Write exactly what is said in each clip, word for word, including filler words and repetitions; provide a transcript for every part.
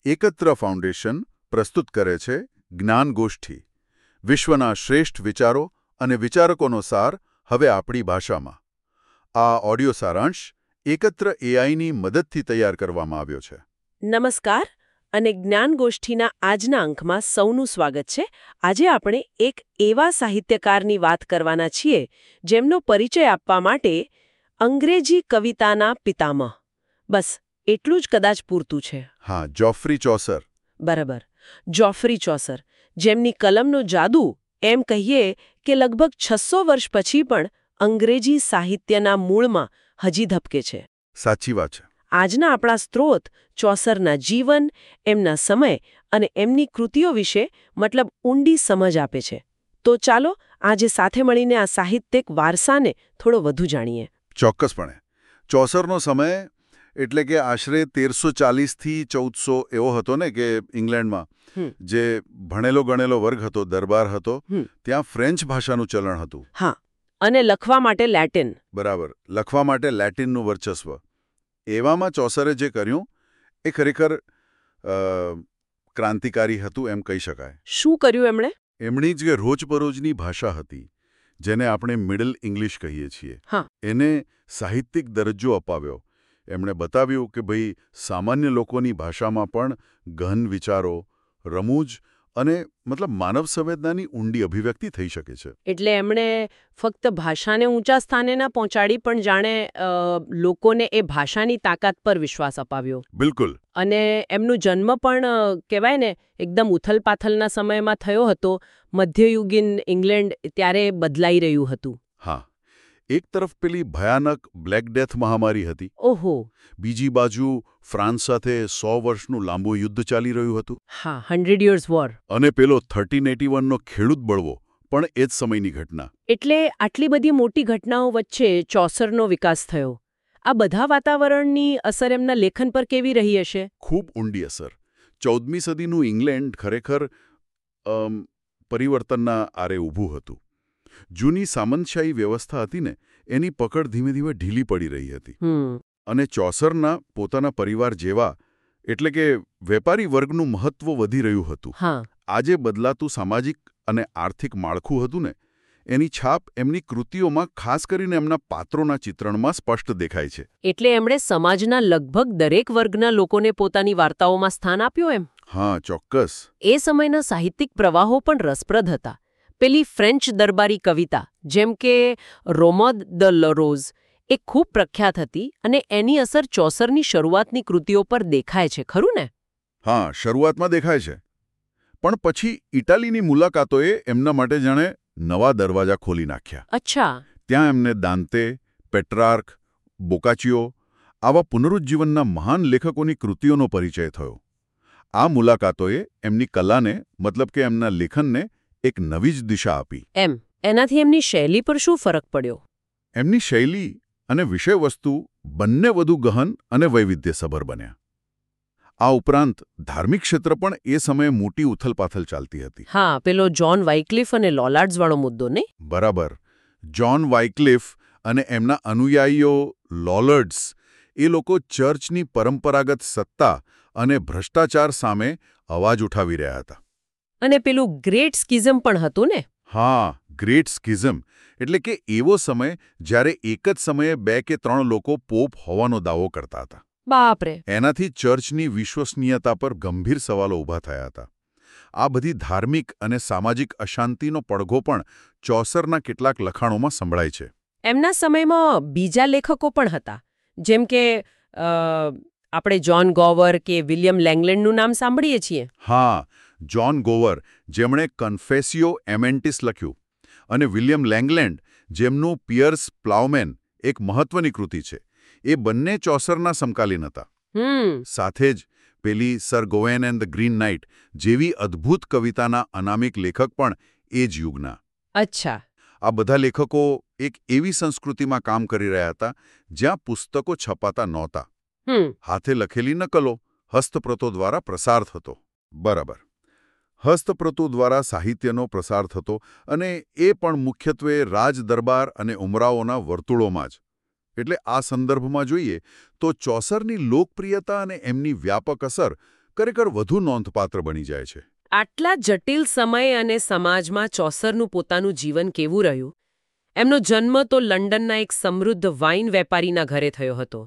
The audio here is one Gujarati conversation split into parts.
એકત્ર ફાઉન્ડેશન પ્રસ્તુત કરે છે જ્ઞાનગોષ્ઠી, વિશ્વના શ્રેષ્ઠ વિચારો અને વિચારકોનો સાર હવે આપણી ભાષામાં. આ ઓડિયો સારાંશ એકત્ર એઆઈની મદદથી તૈયાર કરવામાં આવ્યો છે. નમસ્કાર અને જ્ઞાનગોષ્ઠીના આજના અંકમાં સૌનું સ્વાગત છે. આજે આપણે એક એવા સાહિત્યકારની વાત કરવાના છીએ જેમનો પરિચય આપવા માટે અંગ્રેજી કવિતાના પિતામહ, બસ એટલું જ કદાચ પૂરતું છે. હા, જોફ્રી ચોસર. બરાબર, જોફ્રી ચોસર, જેમની કલમનો જાદુ એમ કહીએ કે લગભગ છસો વર્ષ પછી પણ અંગ્રેજી સાહિત્યના મૂળમાં હજી ધબકે છે. સાચી વાત છે. આજના આપણા સ્ત્રોત ચોસરના જીવન, એમના સમય અને એમની કૃતિઓ વિશે મતલબ ઊંડી સમજ આપે છે. તો ચાલો આજે સાથે મળીને આ સાહિત્યિક વારસાને થોડો વધુ જાણીએ. ચોક્કસપણે. ચોસરનો સમય એટલે કે આશરે તેરસો ચાલીસથી ચૌદસો એવો હતો ને કે ઇંગ્લેન્ડમાં જે ભણેલો ગણેલો વર્ગ હતો, દરબાર હતો, ત્યાં ફ્રેન્ચ ભાષાનું ચલણ હતું. હા, અને લખવા માટે લેટિન. બરાબર, લખવા માટે લેટિનનું વર્ચસ્વ. એવામાં ચોસરે જે કર્યું એ ખરેખર ક્રાંતિકારી હતું એમ કહી શકાય. શું કર્યું એમણે? એમણી જે રોજબરોજની ભાષા હતી, જેને આપણે મિડલ ઇંગ્લિશ કહીએ છીએ, એને સાહિત્યિક દરજ્જો અપાવ્યો. એમણે બતાવ્યું કે ભાઈ સામાન્ય લોકોની ભાષામાં પણ ગહન વિચારો, રમૂજ અને મતલબ માનવ સંવેદનાની ઊંડી અભિવ્યક્તિ થઈ શકે છે. એટલે એમણે ફક્ત ભાષાને ઊંચા સ્થાને ના પહોંચાડી, પણ જાણે લોકોને એ ભાષાની તાકાત પર વિશ્વાસ અપાવ્યો. બિલકુલ. અને એમનો જન્મ પણ કહેવાય ને એકદમ ઉથલપાથલના સમયમાં થયો હતો. મધ્યયુગીન ઇંગ્લેન્ડ ત્યારે બદલાઈ રહ્યું હતું. હા, એક તરફ પેલી ભયાનક બ્લેક ડેથ મહામારી હતી. ઓહો. બીજી બાજુ ફ્રાન્સ સાથે સો વર્ષનું લાંબુ યુદ્ધ ચાલી રહ્યું હતું. હા, હંડ્રેડ યર્સ વોર. અને પેલો થર્ટીન એટી વનનો ખેડૂત બળવો પણ એ જ સમયની ઘટના. એટલે આટલી બધી મોટી ઘટનાઓ વચ્ચે ચોસરનો વિકાસ થયો. આ બધા વાતાવરણની અસર એમના લેખન પર કેવી રહી હશે? ખૂબ ઊંડી અસર. ચૌદમી સદીનું ઇંગ્લેન્ડ ખરેખર પરિવર્તનના આરે ઊભું હતું. જૂની સામંતશાહી વ્યવસ્થા હતી ને, એની પકડ ધીમે ધીમે ઢીલી પડી રહી હતી. અને ચોસરના પોતાના પરિવાર જેવા એટલે કે વેપારી વર્ગનું મહત્વ વધી રહ્યું હતું. આજે બદલાતું સામાજિક અને આર્થિક માળખું હતું ને, એની છાપ એમની કૃતિઓમાં, ખાસ કરીને એમના પાત્રોના ચિત્રણમાં સ્પષ્ટ દેખાય છે. એટલે એમણે સમાજના લગભગ દરેક વર્ગના લોકોને પોતાની વાર્તાઓમાં સ્થાન આપ્યું એમ? હા, ચોક્કસ. એ સમયના સાહિત્યિક પ્રવાહો પણ રસપ્રદ હતા. પેલી ફ્રેન્ચ દરબારી કવિતા જેમ કે રોમોદ દ લરોઝ એ ખૂબ પ્રખ્યાત હતી અને એની અસર ચોસરની શરૂઆતની કૃતિઓ પર દેખાય છે, ખરું ને? હા, શરૂઆતમાં દેખાય છે. પણ પછી ઇટાલીની મુલાકાતોએ એમના માટે જાણે નવા દરવાજા ખોલી નાખ્યા. અચ્છા. ત્યાં એમને દાંતે, પેટ્રાર્ક, બોકાચિયો આવા પુનરુજ્જીવનના મહાન લેખકોની કૃતિઓનો પરિચય થયો. આ મુલાકાતોએ એમની કલાને મતલબ કે એમના લેખનને એક નવી જ દિશા આપી. એમ એનાથી એમની શૈલી પર શું ફરક પડ્યો? એમની શૈલી અને વિષયવસ્તુ બંને વધુ ગહન અને વૈવિધ્યસભર બન્યા. આ ઉપરાંત ધાર્મિક ક્ષેત્ર પણ એ સમયે મોટી ઉથલપાથલ ચાલતી હતી. હા, પેલો જ્હોન વાઇક્લિફ અને લોલાર્ડ્સ વાળો મુદ્દો નહીં? બરાબર. જ્હોન વાઇક્લિફ અને એમના અનુયાયીઓ લોલાર્ડ્સ એ લોકો ચર્ચની પરંપરાગત સત્તા અને ભ્રષ્ટાચાર સામે અવાજ ઉઠાવી રહ્યા હતા. અને પેલું ગ્રેટ સ્કિઝમ પણ હતું ને? હા, ગ્રેટ સ્કિઝમ એટલે કે એવો સમય જ્યારે એક જ સમયે બે કે ત્રણ લોકો પોપ હોવાનો દાવો કરતા હતા. બાપરે. એનાથી ચર્ચની વિશ્વસનીયતા પર ગંભીર સવાલો ઊભા થયા હતા. આ બધી ધાર્મિક અને સામાજિક અશાંતિનો પડઘો પણ ચોસરના કેટલાક લખાણોમાં સંભળાય છે. એમના સમયમાં બીજા લેખકો પણ હતા, જેમ કે આપણે જ્હોન ગોવર કે વિલિયમ લેંગલેન્ડનું નામ સાંભળીએ છીએ. હા, જ્હોન ગોવર જેમણે કન્ફેસિયો એમેન્ટિસ લખ્યું, અને વિલિયમ લેંગલેન્ડ જેમનું પિયર્સ પ્લાવમેન એક મહત્વની કૃતિ છે. એ બંને ચોસરના સમકાલીન હતા. સાથે જ પેલી Sir Gawain and the Green Knight જેવી અદ્ભુત કવિતાના અનામિક લેખક પણ એ જ યુગના. અચ્છા. આ બધા લેખકો એક એવી સંસ્કૃતિમાં કામ કરી રહ્યા હતા જ્યાં પુસ્તકો છપાતા નહોતા. હાથે લખેલી નકલો હસ્તપ્રતો દ્વારા પ્રસાર થતો. બરાબર. હસ્તપ્રતો દ્વારા સાહિત્યનો પ્રસાર થતો, અને એ પણ મુખ્યત્વે રાજ દરબાર અને ઉમરાઓના વર્તુળોમાં જ. એટલે આ સંદર્ભમાં જોઈએ તો ચોસરની લોકપ્રિયતા અને એમની વ્યાપક અસર ખરેખર વધુ નોંધપાત્ર બની જાય છે. આટલા જટિલ સમય અને સમાજમાં ચોસરનું પોતાનું જીવન કેવું રહ્યું? એમનો જન્મ તો લંડનના એક સમૃદ્ધ વાઇન વેપારીના ઘરે થયો હતો.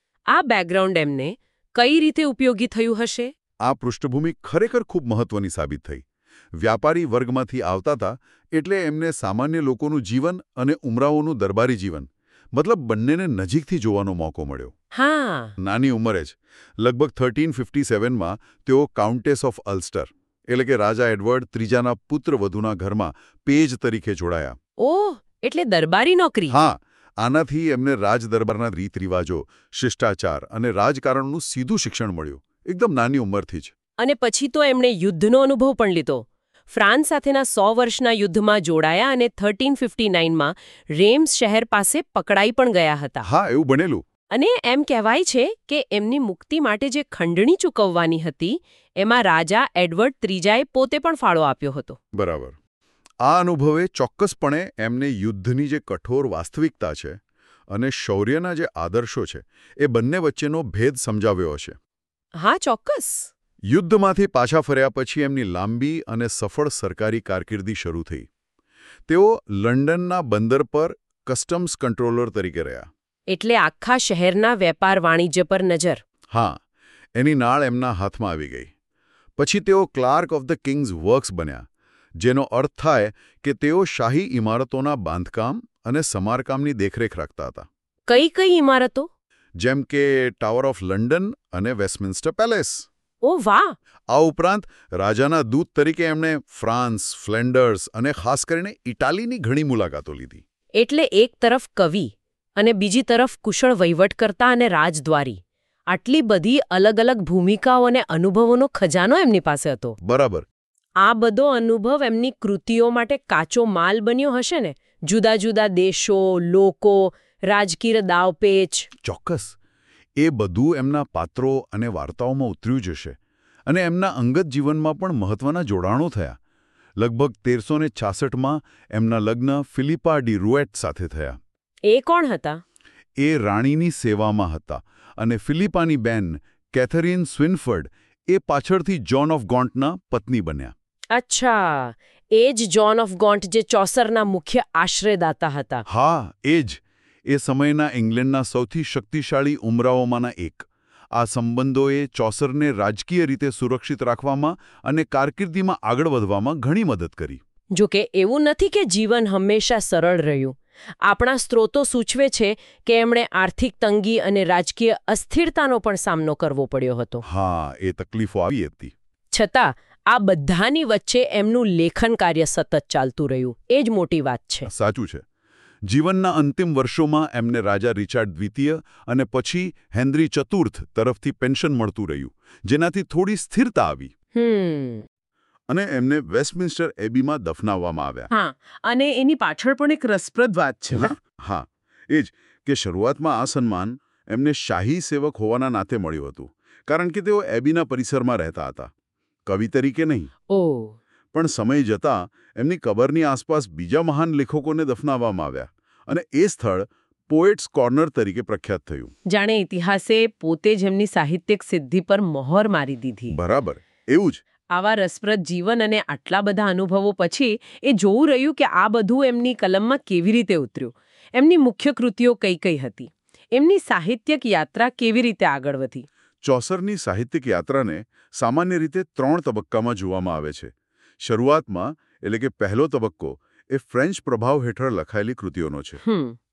આ બેકગ્રાઉન્ડ એમને કઈ રીતે ઉપયોગી થયું હશે? આ પૃષ્ઠભૂમિ ખરેખર ખૂબ મહત્વની સાબિત થઈ. વ્યાપારી વર્ગમાંથી આવતા હતા એટલે એમને સામાન્ય લોકોનું જીવન અને ઉમરાવોનું દરબારી જીવન મતલબ બંનેને નજીકથી જોવાનો મોકો મળ્યો. હા. નાની ઉંમરે જ લગભગ થર્ટીન ફિફ્ટી સેવનમાં તેઓ કાઉન્ટેસ ઓફ અલ્સ્ટર એટલે કે રાજા એડવર્ડ ત્રીજાના પુત્રવધુના ઘરમાં પેજ તરીકે જોડાયા. ઓહ, એટલે દરબારી નોકરી. હા, આનાથી એમને રાજદરબારના રીત રિવાજો, શિષ્ટાચાર અને રાજકારણનું સીધું શિક્ષણ મળ્યું, એકદમ નાની ઉંમરથી જ. અને પછી તો એમણે યુદ્ધનો અનુભવ પણ લીધો. ફ્રાન્સ સાથેના સો વર્ષના યુદ્ધમાં જોડાયા અને થર્ટીન ફિફ્ટી નાઇનમાં રેમ્સ શહેર પાસે પકડાઈ પણ ગયા હતા. હા, એવું બનેલું. અને એમ કહેવાય છે કે એમની મુક્તિ માટે જે ખંડણી ચૂકવવાની હતી એમાં રાજા એડવર્ડ ત્રીજાએ પોતે પણ ફાળો આપ્યો હતો. બરાબર. આ અનુભવે ચોક્કસપણે એમને યુદ્ધની જે કઠોર વાસ્તવિકતા છે અને શૌર્યના જે આદર્શો છે એ બંને વચ્ચેનો ભેદ સમજાવ્યો હશે. હા, ચોક્કસ. યુદ્ધમાંથી પાછા ફર્યા પછી એમની લાંબી અને સફળ સરકારી કારકિર્દી શરૂ થઈ. તેઓ લંડનના બંદર પર કસ્ટમ્સ કંટ્રોલર તરીકે રહ્યા. એટલે આખા શહેરના વેપાર વાણિજ્ય પર નજર. હા, એની નાળ એમના હાથમાં આવી ગઈ. પછી તેઓ clerk of the King's works બન્યા, જેનો અર્થ થાય કે તેઓ શાહી ઇમારતોના બાંધકામ અને સમારકામની દેખરેખ રાખતા હતા. કઈ કઈ ઇમારતો? જેમ કે ટાવર ઓફ લંડન અને વેસ્ટમિન્સ્ટર પેલેસ. ઓ વાહ! આ ઉપરાંત રાજાના દૂત તરીકે એમણે ફ્રાન્સ, ફ્લેન્ડર્સ અને ખાસ કરીને ઇટાલીની ઘણી મુલાકાતો લીધી. એટલે એક તરફ કવિ અને બીજી તરફ કુશળ વહીવટકર્તા અને રાજદ્વારી. આટલી બધી અલગ અલગ ભૂમિકાઓ અને અનુભવોનો ખજાનો એમની પાસે હતો. બરાબર. આ બધો અનુભવ એમની કૃતિઓ માટે કાચો માલ બન્યો હશે ને? જુદા જુદા દેશો, લોકો, રાજકીય દાવપેચ. ચોક્કસ. એ બધું એમના પાત્રો અને વાર્તાઓમાં ઉતર્યું જશે અને એમના અંગત જીવનમાં પણ મહત્વના જોડાણો થયા. લગભગ તેરસો ને છાસઠમાં એમના લગ્ન ફિલિપા ડી રૂએટ સાથે થયા. એ કોણ હતા? એ રાણીની સેવામાં હતા અને ફિલિપાની બેન કેથરીન સ્વિનફર્ડ એ પાછળથી જોન ઓફ ગોન્ટના પત્ની બન્યા. અચ્છા, એ જ જોન ઓફ ગોન્ટ જે ચોસરના મુખ્ય આશ્રયદાતા હતા. હા, એ જ. એ સમયના ઇંગ્લેન્ડના સૌથી શક્તિશાળી ઉમરાઓમાંના એક. આ સંબંધોએ ચોસરને રાજકીય રીતે સુરક્ષિત રાખવામાં અને કારકિર્દીમાં આગળ વધવામાં ઘણી મદદ કરી. જોકે એવું નથી કે જીવન હંમેશા સરળ રહ્યું. આપણા સ્ત્રોતો સૂચવે છે કે એમણે આર્થિક તંગી અને રાજકીય અસ્થિરતાનો પણ સામનો કરવો પડ્યો હતો. હા, એ તકલીફો આવી હતી. છતાં આ બધાની વચ્ચે એમનું લેખન કાર્ય સતત ચાલતું રહ્યું. એ જ મોટી વાત છે. સાચું છે. જીવનના અંતિમ વર્ષોમાં એમને રાજા રિચાર્ડ દ્વિતીય અને પછી હેનરી ચતુર્થ તરફથી પેન્શન મળતું રહ્યું, જેનાથી થોડી સ્થિરતા આવી. હમ અને એમને વેસ્ટમિન્સ્ટર એબીમાં દફનાવવામાં આવ્યા. હા, અને એની પાછળ પણ એક રસપ્રદ વાત છે. હા, એ જ કે શરૂઆતમાં આ સન્માન એમને શાહી સેવક હોવાના નાતે મળ્યું હતું, કારણ કે તેઓ એબીના પરિસરમાં રહેતા હતા, કવિ તરીકે નહીં. ઓહ. પણ સમય જતાં એમની કબરની આસપાસ બીજા મહાન લેખકોને દફનાવવામાં આવ્યા અને એ સ્થળ પોએટ્સ કોર્નર તરીકે પ્રખ્યાત થયું. જાણે ઇતિહાસે પોતે જ એમની સાહિત્યિક સિદ્ધિ પર મહોર મારી દીધી. બરાબર, એવું જ. આવા રસપ્રદ જીવન અને આટલા બધા અનુભવો પછી એ જોવું રહ્યું કે આ બધું એમની કલમમાં કેવી રીતે ઉતર્યું. એમની મુખ્ય કૃતિઓ કઈ કઈ હતી? એમની સાહિત્યિક યાત્રા કેવી રીતે આગળ વધી? ચોસરની સાહિત્યિક યાત્રાને સામાન્ય રીતે ત્રણ તબક્કામાં જોવામાં આવે છે. શરૂઆતમાં એટલે કે પહેલો તબક્કો એ ફ્રેન્ચ પ્રભાવ હેઠળ લખાયેલી કૃતિઓનો છે.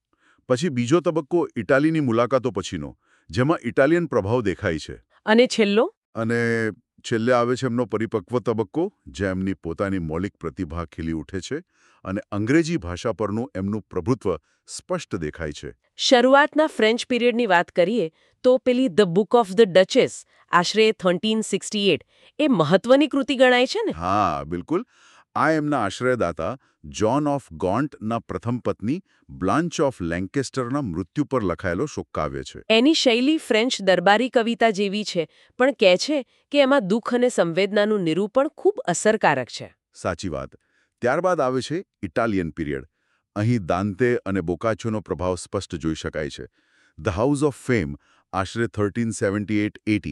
પછી બીજો તબક્કો ઇટાલીની મુલાકાતો પછીનો, જેમાં ઇટાલિયન પ્રભાવ દેખાય છે. અને છેલ્લો? અને છેલ્લે આવે છે એમનો પરિપક્વ તબક્કો, જે એમની પોતાની મૌલિક પ્રતિભા ખીલી ઉઠે છે અને અંગ્રેજી ભાષા પરનું એમનું પ્રભુત્વ સ્પષ્ટ દેખાય છે. શરૂઆતના ફ્રેન્ચ પીરિયડની વાત કરીએ તો પેલી the book of the duchess આશરે થર્ટીન સિક્સટી એટ એ મહત્વની કૃતિ ગણાય છે ને? હા, બિલકુલ. આ એમના આશ્રયદાતા જોન ઓફ ગોન્ટના પ્રથમ પત્ની બ્લાન્ચ ઓફ લેન્કેસ્ટરના મૃત્યુ પર લખાયેલો શોકકાવ્ય છે. એની શૈલી ફ્રેન્ચ દરબારી કવિતા જેવી છે, પણ કહે છે કે એમાં દુઃખ અને સંવેદનાનું નિરૂપણ ખૂબ અસરકારક છે. સાચી વાત. ત્યારબાદ આવે છે ઇટાલિયન પીરિયડ. અહીં દાંતે અને બોકાચોનો પ્રભાવ સ્પષ્ટ જોઈ શકાય છે. ધ હાઉસ ઓફ ફેમ આશરે થર્ટીન સેવન્ટી એટ એટી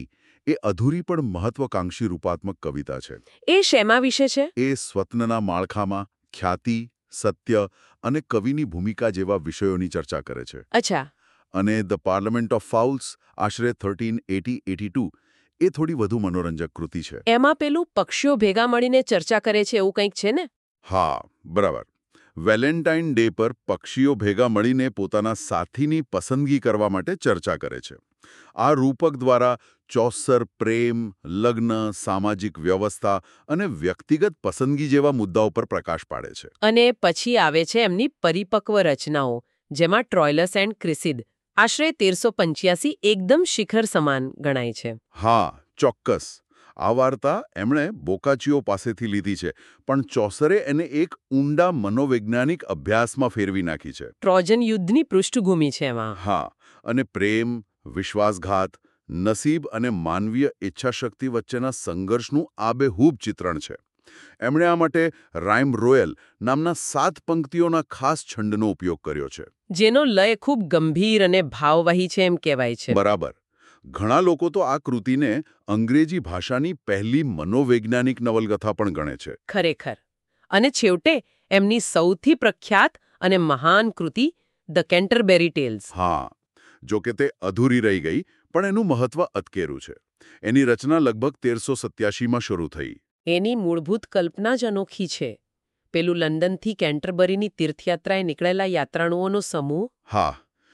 એ અધૂરી પણ મહત્વાકાંક્ષી રૂપાત્મક કવિતા છે. એ શેમાં વિશે છે? એ સ્વપ્નના માળખામાં ખ્યાતિ, સત્ય અને કવિની ભૂમિકા જેવા વિષયોની ચર્ચા કરે છે. અચ્છા. અને ધ પાર્લામેન્ટ ઓફ ફાઉલ્સ આશરે થર્ટીન એટી એટી ટુ એ થોડી વધુ મનોરંજક કૃતિ છે. એમાં પેલું પક્ષીઓ ભેગા મળીને ચર્ચા કરે છે એવું કંઈક છે ને? હા, બરાબર. વેલેન્ટાઇન ડે પર પક્ષીઓ ભેગા મળીને પોતાના સાથીની પસંદગી કરવા માટે ચર્ચા કરે છે. આ રૂપક દ્વારા ચોસર પ્રેમ, લગ્ન, સામાજિક વ્યવસ્થા અને વ્યક્તિગત પસંદગી જેવા મુદ્દાઓ પર પ્રકાશ પાડે છે. અને પછી આવે છે એમની પરિપક્વ રચનાઓ, જેમાં ટ્રોઇલસ એન્ડ ક્રિસિડ આશરે તેરસો પંચ્યાસી એકદમ શિખર સમાન ગણાય છે. હા, ચોક્કસ. આ વાર્તા એમણે બોકાચીઓ પાસેથી લીધી છે, પણ ચોસરે એને એક ઊંડા મનોવૈજ્ઞાનિક અભ્યાસમાં ફેરવી નાખી છે. ટ્રોજન યુદ્ધની પૃષ્ઠભૂમિ છે એમાં. હા, અને પ્રેમ, વિશ્વાસઘાત, નસીબ અને માનવીય ઈચ્છાશક્તિ વચ્ચેના સંઘર્ષનું આબેહૂબ ચિત્રણ છે. એમણે આ માટે રાઇમ રોયલ નામના સાત પંક્તિઓના ખાસ છંદનો ઉપયોગ કર્યો છે. જેનો લય ખૂબ ગંભીર અને ભાવવાહી છે એમ કહેવાય છે. બરાબર. ઘણા લોકો તો આ કૃતિને અંગ્રેજી ભાષાની પહેલી મનોવૈજ્ઞાનિક નવલકથા પણ ગણે છે. ખરેખર. અને છેવટે એમની સૌથી પ્રખ્યાત અને મહાન કૃતિ ધ કેન્ટરબેરી ટેલ્સ. હા, જો કે તે અધૂરી રહી ગઈ, પણ એનું મહત્વ અતકેરું છે. એની રચના લગભગ તેરસો સત્યાસીમાં શરૂ થઈ. એની મૂળભૂત કલ્પના જ અનોખી છે. પેલું લંડનથી કેન્ટરબરીની તીર્થયાત્રાએ નીકળેલા યાત્રાળુઓનો સમૂહ. હા,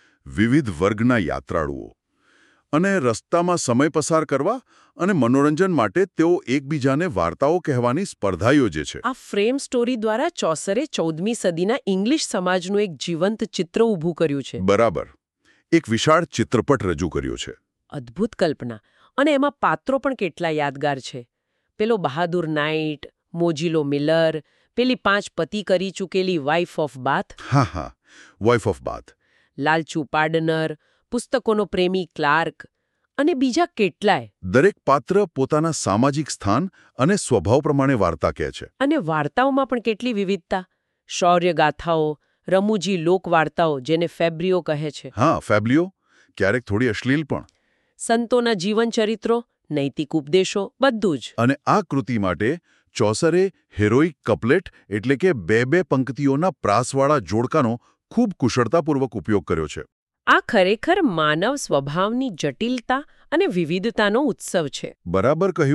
વિવિધ વર્ગના યાત્રાળુઓ. અને રસ્તામાં સમય પસાર કરવા અને મનોરંજન માટે તેઓ એકબીજાને વાર્તાઓ કહેવાની સ્પર્ધા યોજે છે. આ ફ્રેમ સ્ટોરી દ્વારા ચોસરે ચૌદમી સદીના ઇંગ્લિશ સમાજનું એક જીવંત ચિત્ર ઊભું કર્યું છે. બરાબર. એક વિશાળ ચિત્રપટ રજૂ કર્યો છે. અદ્ભુત કલ્પના. અને એમાં પાત્રો પણ કેટલા યાદગાર છે. પેલો બહાદુર નાઇટ, મોજીલો મિલર, પેલી પાંચ પતિ કરી ચૂકેલી વાઇફ ઓફ બાથ. હા હા, વાઇફ ઓફ બાથ. લાલચુ પાર્ડનર, પુસ્તકોનો પ્રેમી ક્લાર્ક અને બીજા કેટલાય. દરેક પાત્ર પોતાના સામાજિક સ્થાન અને સ્વભાવ પ્રમાણે વાર્તા કહે છે. અને વાર્તાઓમાં પણ કેટલી વિવિધતા. શૌર્યગાથાઓ, રમૂજી લોકવાર્તાઓ જેને ફેબ્રિયો કહે છે. હા, ફેબ્લિયો. ક્યારેક થોડી અશ્લીલ પણ. સંતોના જીવનચરિત્રો, નૈતિક ઉપદેશો, બધું જ. અને આ કૃતિ માટે ચોસરે હિરોઇક કપલેટ એટલે કે બે બે પંક્તિઓના પ્રાસવાળા જોડકાનો ખૂબ કુશળતાપૂર્વક ઉપયોગ કર્યો છે. આ ખરેખર માનવ સ્વભાવની જટિલતા અને વિવિધતાનો ઉત્સવ છે. બરાબર કહ્યું.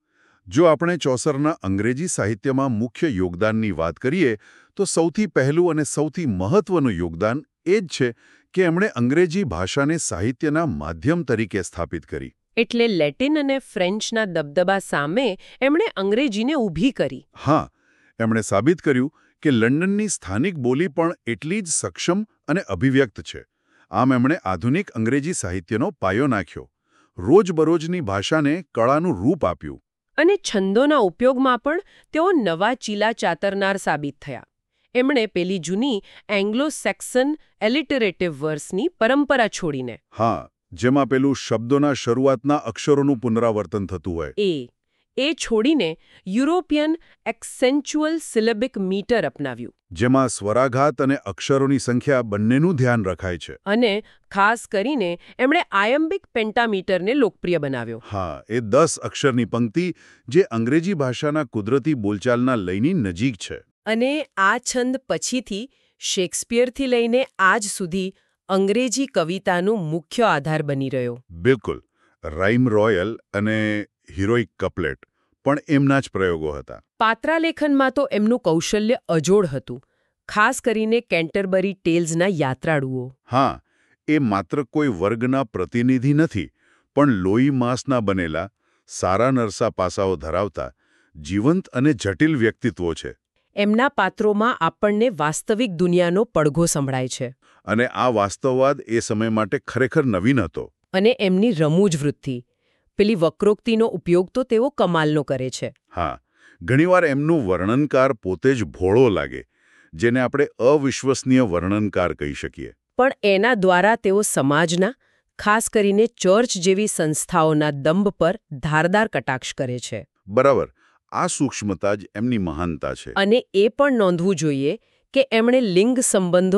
જો આપણે ચોસરના અંગ્રેજી સાહિત્યમાં મુખ્ય યોગદાનની વાત કરીએ તો સૌથી પહેલું અને સૌથી મહત્વનું યોગદાન એ જ છે કે એમણે અંગ્રેજી ભાષાને સાહિત્યના માધ્યમ તરીકે સ્થાપિત કરી. એટલે લેટિન અને ફ્રેન્ચના દબદબા સામે એમણે અંગ્રેજીને ઊભી કરી. હા, એમણે સાબિત કર્યું કે લંડનની સ્થાનિક બોલી પણ એટલી જ સક્ષમ અને અભિવ્યક્ત છે. આમ એમણે આધુનિક અંગ્રેજી સાહિત્યનો પાયો નાખ્યો. રોજબરોજની ભાષાને કળાનું રૂપ આપ્યું. અને છંદોના ઉપયોગમાં પણ તેઓ નવા ચીલા ચાતરનાર સાબિત થયા. એમણે પેલી જૂની એંગ્લો સેક્સન એલિટરેટિવ વર્સની પરંપરા છોડીને. હા, જેમાં પેલું શબ્દોના શરૂઆતના અક્ષરોનું પુનરાવર્તન થતું હોય. એ એ છોડીને યુરોપિયન એક્સેન્ચ્યુઅલ સિલેબિક મીટર અપનાવ્યું. જેમાં સ્વરાઘાત અને અક્ષરોની સંખ્યા બંનેનું ધ્યાન રખાય છે. અને ખાસ કરીને એમણે આયમ્બિક પેન્ટામીટરને લોકપ્રિય બનાવ્યો. હા, એ દસ અક્ષરની પંક્તિ જે અંગ્રેજી ભાષાના કુદરતી બોલચાલના લયની નજીક છે. અને આ છંદ પછીથી શેક્સપિયરથી લઈને આજ સુધી અંગ્રેજી કવિતાનું મુખ્ય આધાર બની રહ્યો. બિલકુલ. રાઇમ રોયલ અને હિરોઇક કપલેટ પણ એમના જ પ્રયોગો હતા. પાત્રાલેખનમાં તો એમનું કૌશલ્ય અજોડ હતું. ખાસ કરીને કેન્ટરબરી ટેલ્સના યાત્રાળુઓ. હા, એ માત્ર કોઈ વર્ગના પ્રતિનિધિ નથી, પણ લોહી માંસના બનેલા, સારા નરસા પાસાઓ ધરાવતા, જીવંત અને જટિલ વ્યક્તિત્વો છે. એમના પાત્રોમાં આપણને વાસ્તવિક દુનિયાનો પડઘો સંભળાય છે. અને આ વાસ્તવવાદ એ સમય માટે ખરેખર નવીન હતો. અને એમની રમૂજ વૃત્તિ, પેલી વક્રોક્તિનો ઉપયોગ તો તેઓ કમાલનો કરે છે. હા, ઘણીવાર એમનું વર્ણનકાર પોતે જ ભોળો લાગે, જેને આપણે અવિશ્વસનીય વર્ણનકાર કહી શકીએ. પણ એના દ્વારા તેઓ સમાજના, ખાસ કરીને ચર્ચ જેવી સંસ્થાઓના દંભ પર ધારદાર કટાક્ષ કરે છે. બરાબર. આ સૂક્ષ્મતા જ એમની મહાનતા છે. અને એ પણ નોંધવું જોઈએ કે એમણે લિંગ સંબંધો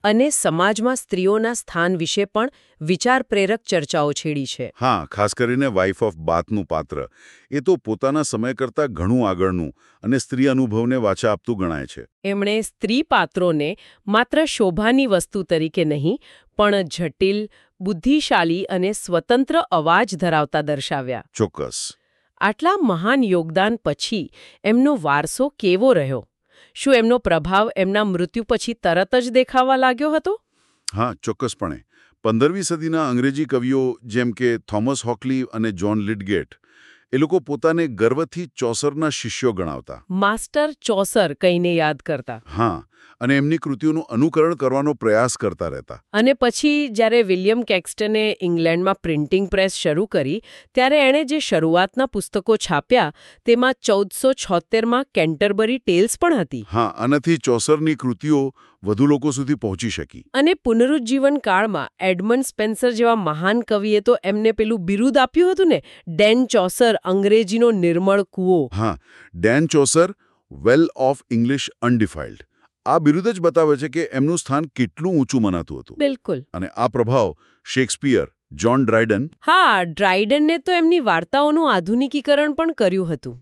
અને સમાજમાં સ્ત્રીઓના સ્થાન વિશે પણ વિચાર પ્રેરક ચર્ચાઓ છેડી છે. હા, ખાસ કરીને વાઇફ ઓફ બાથનું પાત્ર એ તો પોતાના સમય કરતાં ઘણું આગળનું અને સ્ત્રી અનુભવને વાચા આપતું ગણાય છે. એમણે સ્ત્રી પાત્રોને માત્ર શોભાની વસ્તુ તરીકે નહીં પણ જટિલ, બુદ્ધિશાળી અને સ્વતંત્ર અવાજ ધરાવતા દર્શાવ્યા. ચોક્કસ. આટલા મહાન યોગદાન પછી એમનો વારસો કેવો રહ્યો? શું એમનો પ્રભાવ એમના મૃત્યુ પછી તરત જ દેખાવા લાગ્યો હતો? હા, ચોક્કસપણે. પંદરમી સદીના અંગ્રેજી કવિઓ જેમ કે થોમસ હોકલી અને જ્હોન લિડગેટ એ લોકો પોતાને ગર્વથી ચોસરના શિષ્યો ગણાવતા. માસ્ટર ચોસર કહીને યાદ કરતા. હા, અને એમની કૃતિઓનું અનુકરણ કરવાનો પ્રયાસ કરતા રહેતા. અને પછી જ્યારે વિલિયમ કેક્સ્ટને ઇંગ્લેન્ડમાં પ્રિન્ટિંગ પ્રેસ શરૂ કરી ત્યારે એણે જે શરૂઆતના પુસ્તકો છાપ્યા તેમાં ચૌદસો છોતેરમાં કેન્ટરબરી ટેલ્સ પણ હતી. હા, આનાથી ચોસરની કૃતિઓ વધુ લોકો સુધી પહોંચી શકી. અને પુનરુજ્જીવન કાળમાં એડમંડ સ્પેન્સર જેવા મહાન કવિએ તો એમને પેલું બિરુદ આપ્યું હતું ને, ડેન ચોસર, અંગ્રેજીનો નિર્મળ કૂવો. હા, ડેન ચોસર, વેલ ઓફ ઇંગ્લિશ અનડિફાઇલ્ડ. આ બિરુદ જ બતાવે છે કે એમનું સ્થાન કેટલું ઊંચું મનાતું હતું. બિલકુલ. અને આ પ્રભાવ શેક્સપિયર, જ્હોન ડ્રાયડન. હા, ડ્રાયડનને તો એમની વાર્તાઓનું આધુનિકીકરણ પણ કર્યું હતું.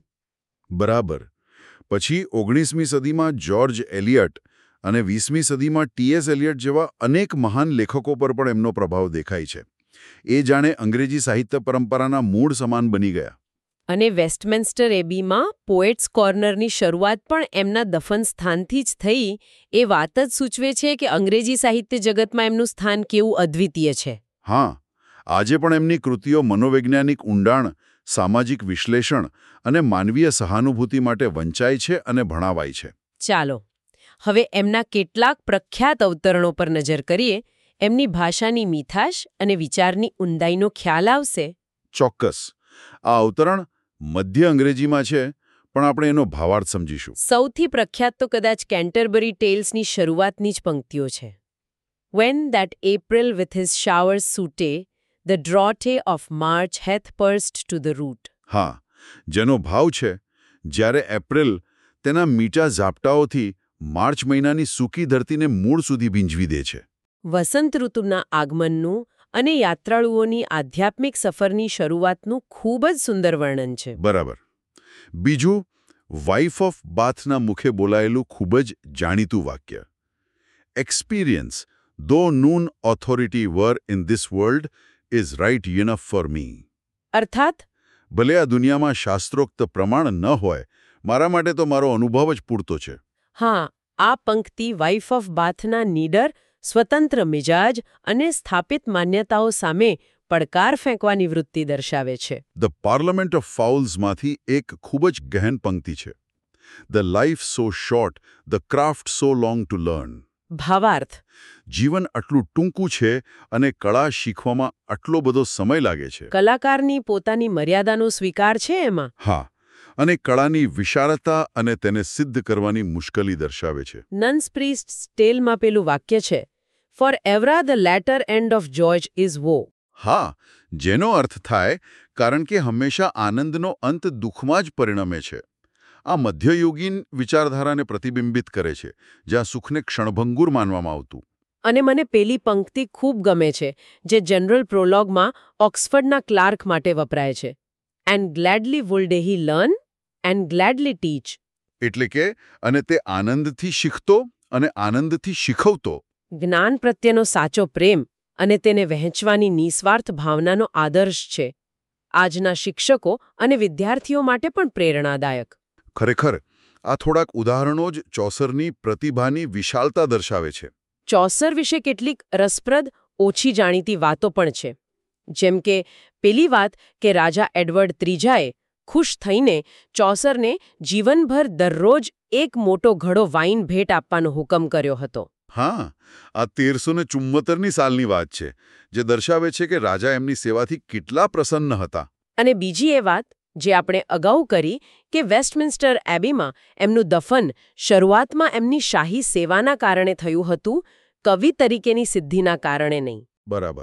બરાબર. પછી ઓગણીસમી સદીમાં જ્યોર્જ એલિયટ અને વીસમી સદીમાં ટી એસ એલિયટ જેવા અનેક મહાન લેખકો પર પણ એમનો પ્રભાવ દેખાય છે. એ જાણે અંગ્રેજી સાહિત્ય પરંપરાના મૂળ સમાન બની ગયા. અને વેસ્ટમિન્સ્ટર એબીમાં પોએટ્સ કોર્નરની શરૂઆત પણ એમના દફન સ્થાનથી જ થઈ એ વાત જ સૂચવે છે કે અંગ્રેજી સાહિત્ય જગતમાં એમનું સ્થાન કેવું અદ્વિતીય છે. હા, આજે પણ એમની કૃતિઓ મનોવૈજ્ઞાનિક ઊંડાણ, સામાજિક વિશ્લેષણ અને માનવીય સહાનુભૂતિ માટે વંચાય છે અને ભણાવાય છે. ચાલો હવે એમના કેટલાક પ્રખ્યાત અવતરણો પર નજર કરીએ. એમની ભાષાની મીઠાશ અને વિચારની ઊંડાઈનો ખ્યાલ આવશે. ચોક્કસ. આ અવતરણ મધ્ય અંગ્રેજીમાં છે, પણ આપણે એનો ભાવાર્થ સમજીશું. સૌથી પ્રખ્યાત તો કદાચ કેન્ટરબરી ટેલ્સની શરૂઆતની જ પંક્તિઓ છે. When that April with his showers suite, the drought of March hath burst to the root. હા, જેનો ભાવ છે જ્યારે એપ્રિલ તેના મીઠા ઝાપટાઓથી માર્ચ મહિનાની સૂકી ધરતીને મૂળ સુધી ભીંજવી દે છે. વસંત ઋતુના આગમનનું અને યાત્રાળુઓની આધ્યાત્મિક સફરની શરૂઆતનું ખૂબ જ સુંદર વર્ણન છે. બરાબર. બીજું, વાઇફ ઓફ બાથના મુખે બોલાયેલું ખૂબ જ જાણીતું વાક્ય, experience though noon authority were in this world is right enough for me. અર્થાત ભલે આ દુનિયામાં શાસ્ત્રોક્ત પ્રમાણ ન હોય, મારા માટે તો મારો અનુભવ જ પૂરતો છે. હા, આ પંક્તિ વાઇફ ઓફ બાથના નીડર, સ્વતંત્ર મિજાજ અને સ્થાપિત માન્યતાઓ સામે પડકાર ફેંકવાની વૃત્તિ દર્શાવે છે. ધ પાર્લામેન્ટ ઓફ ફાઉલ્સમાંથી એક ખૂબ જ ગહેન પંક્તિ છે. The life so short, the craft so long to learn. ભાવાર્થ: જીવન આટલું ટૂંકું છે અને કળા શીખવામાં આટલો બધો સમય લાગે છે. કલાકારની પોતાની મર્યાદાનો સ્વીકાર છે એમાં. હા, અને કળાની વિશાળતા અને તેને સિદ્ધ કરવાની મુશ્કેલી દર્શાવે છે. નન્સ પ્રીસ્ટ્સ ટેલમાં પેલું વાક્ય છે, for ever the latter end of joy is woe. હા, જેનો અર્થ થાય કારણ કે હંમેશા આનંદનો અંત દુઃખમાં જ પરિણમે છે. આ મધ્યયુગીન વિચારધારાને પ્રતિબિંબિત કરે છે, જ્યાં સુખને ક્ષણભંગુર માનવામાં આવતું. અને મને પેલી પંક્તિ ખૂબ ગમે છે, જે જનરલ પ્રોલોગમાં ઓક્સફર્ડના ક્લાર્ક માટે વપરાય છે. And gladly would he learn and gladly teach. એટલે કે અને તે આનંદથી શીખતો અને આનંદથી શીખવતો. જ્ઞાન પ્રત્યેનો સાચો પ્રેમ અને તેને વહેંચવાની નિસ્વાર્થ ભાવનાનો આદર્શ છે. આજના શિક્ષકો અને વિદ્યાર્થીઓ માટે પણ પ્રેરણાદાયક. ખરેખર, આ થોડાક ઉદાહરણો જ ચોસરની પ્રતિભાની વિશાળતા દર્શાવે છે. ચોસર વિશે કેટલીક રસપ્રદ, ઓછી જાણીતી વાતો પણ છે. જેમ કે પેલી વાત કે રાજા એડવર્ડ ત્રીજાએ ખુશ થઈને ચોસરને જીવનભર દરરોજ એક મોટો ઘડો વાઇન ભેટ આપવાનો હુકમ કર્યો હતો. હા, આ તેરસો ને ચુમ્મોતેરની સાલની વાત છે, જે દર્શાવે છે કે રાજા એમની સેવાથી કેટલા પ્રસન્ન હતા. અને બીજી એ વાત જે આપણે અગાઉ કરી કે વેસ્ટમિન્સ્ટર એબીમાં એમનું દફન શરૂઆતમાં એમની શાહી સેવાના કારણે થયું હતું, કવિ તરીકેની સિદ્ધિના કારણે નહીં. બરાબર.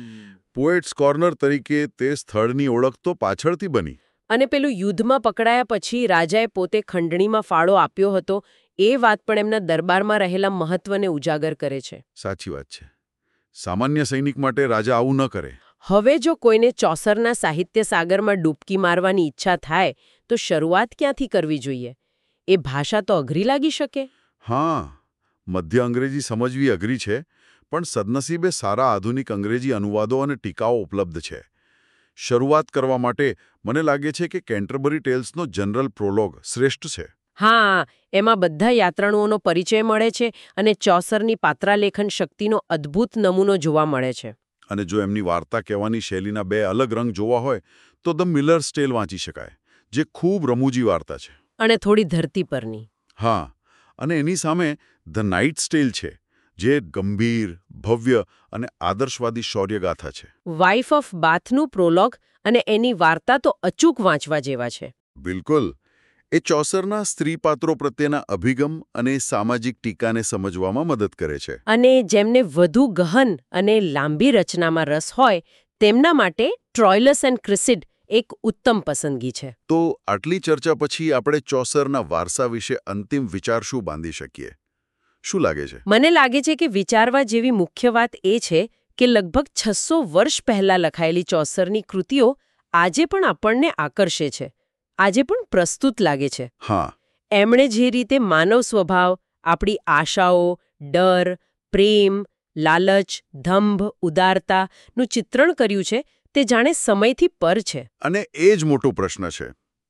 પોએટ્સ કોર્નર તરીકે તે સ્થળની ઓળખ તો પાછળથી બની. અને પેલું યુદ્ધમાં પકડાયા પછી રાજાએ પોતે ખંડણીમાં ફાળો આપ્યો હતો એ વાત પણ એમના દરબારમાં રહેલા મહત્વને ઉજાગર કરે છે. સાચી વાત છે. સામાન્ય સૈનિક માટે રાજા આવું ન કરે. હવે જો કોઈને ચોસરના સાહિત્ય સાગરમાં ડૂબકી મારવાની ઈચ્છા થાય તો શરૂઆત ક્યાંથી કરવી જોઈએ? એ ભાષા તો અઘરી લાગી શકે. હા, મધ્ય અંગ્રેજી સમજવી અઘરી છે, પણ સદનસીબે સારા આધુનિક અંગ્રેજી અનુવાદો અને ટીકાઓ ઉપલબ્ધ છે. શરૂઆત કરવા માટે મને લાગે છે કે કેન્ટરબરી ટેલ્સનો જનરલ પ્રોલોગ શ્રેષ્ઠ છે. હા, એમાં બધા યાત્રાળુઓનો પરિચય મળે છે અને ચોસરની પાત્રાલેખન શક્તિનો અદ્ભુત નમૂનો જોવા મળે છે. અને જો એમની વાર્તા કહેવાની શૈલીના બે અલગ રંગ જોવા હોય તો ધ મિલર્સ ટેલ વાંચી શકાય, જે ખૂબ રમૂજી વાર્તા છે. અને થોડી ધરતી પરની. હા, અને એની સામે ધ નાઇટ્સ ટેલ છે, જે ગંભીર, ભવ્ય અને આદર્શવાદી શૌર્યગાથા છે. વાઇફ ઓફ બાથનું પ્રોલોગ અને એની વાર્તા તો અચૂક વાંચવા જેવા છે. બિલકુલ. એ ચોસરના સ્ત્રી પાત્રો પ્રત્યેના અભિગમ અને સામાજિક ટીકાને સમજવામાં મદદ કરે છે. અને જેમને વધુ ગહન અને લાંબી રચનામાં રસ હોય તેમના માટે ટ્રોયલસ એન્ડ ક્રિસિડ એક ઉત્તમ પસંદગી છે. તો આટલી ચર્ચા પછી આપણે ચોસરના વારસા વિશે અંતિમ વિચાર શું બાંધી શકીએ? શું લાગે છે? મને લાગે છે કે વિચારવા જેવી મુખ્ય વાત એ છે કે લગભગ છસો વર્ષ પહેલા લખાયેલી ચોસરની કૃતિઓ આજે પણ આપણને આકર્ષે છે, આજે પણ પ્રસ્તુત લાગે છે. હા. એમણે જે રીતે માનવ સ્વભાવ, આપણી આશાઓ, ડર, પ્રેમ, લાલચ, દંભ, ઉદારતાનું ચિત્રણ કર્યું છે તે જાણે સમયથી પર છે. અને એ જ મોટો પ્રશ્ન છે.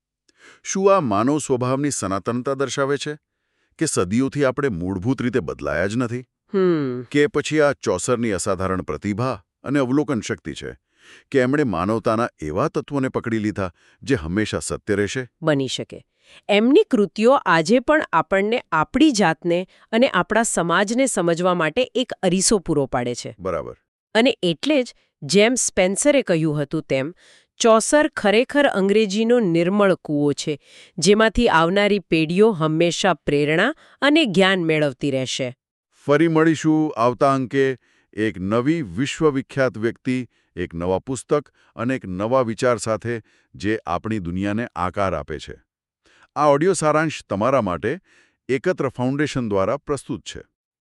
શું આ માનવ સ્વભાવની સનાતનતા દર્શાવે છે કે સદીઓથી આપણે મૂળભૂત રીતે બદલાયા જ નથી? હમ કે પછી આ ચોસરની અસાધારણ પ્રતિભા અને અવલોકન શક્તિ છે કે એમણે માનવતાના એવા તત્વોને પકડી લીધા જે હંમેશા સત્ય રહેશે? બની શકે. એમની કૃતિઓ આજે પણ આપણને આપણી જાતને અને આપણા સમાજને સમજવા માટે એક અરીસો પૂરો પાડે છે. બરાબર. અને એટલે જ જેમ સ્પેન્સરે કહ્યું હતું તેમ ચોસર ખરેખર અંગ્રેજીનો નિર્મળ કૂવો છે, જેમાંથી આવનારી પેઢીઓ હંમેશા પ્રેરણા અને જ્ઞાન મેળવતી રહેશે. ફરી મળીશું આવતા અંકે એક નવી વિશ્વવિખ્યાત વ્યક્તિ, એક નવા પુસ્તક અને એક નવા વિચાર સાથે જે આપણી દુનિયાને આકાર આપે છે. આ ઓડિયો સારાંશ તમારા માટે એકત્ર ફાઉન્ડેશન દ્વારા પ્રસ્તુત છે.